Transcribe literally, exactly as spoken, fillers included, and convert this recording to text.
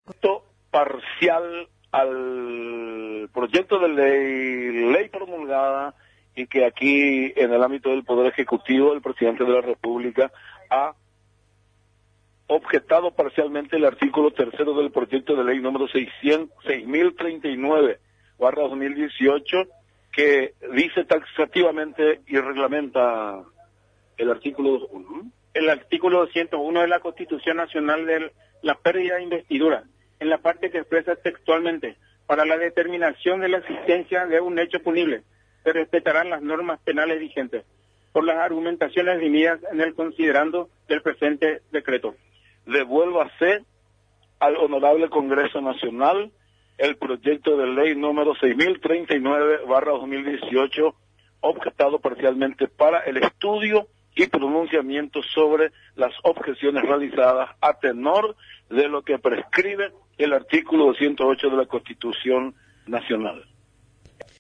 Parcial al proyecto de ley, ley promulgada y que aquí en el ámbito del Poder Ejecutivo el presidente de la República ha objetado parcialmente el artículo tercero del proyecto de ley número seis mil treinta y nueve barra dos mil dieciocho que dice taxativamente y reglamenta el artículo doscientos uno. El artículo doscientos uno de la Constitución Nacional de la pérdida de investidura, en la parte que expresa textualmente, para la determinación de la existencia de un hecho punible, se respetarán las normas penales vigentes, por las argumentaciones venidas en el considerando del presente decreto. Devuélvase al Honorable Congreso Nacional el proyecto de ley número seis mil treinta y nueve barra dos mil dieciocho, objetado parcialmente para el estudio y pronunciamiento sobre las objeciones realizadas a tenor de lo que prescribe el artículo doscientos ocho de la Constitución Nacional.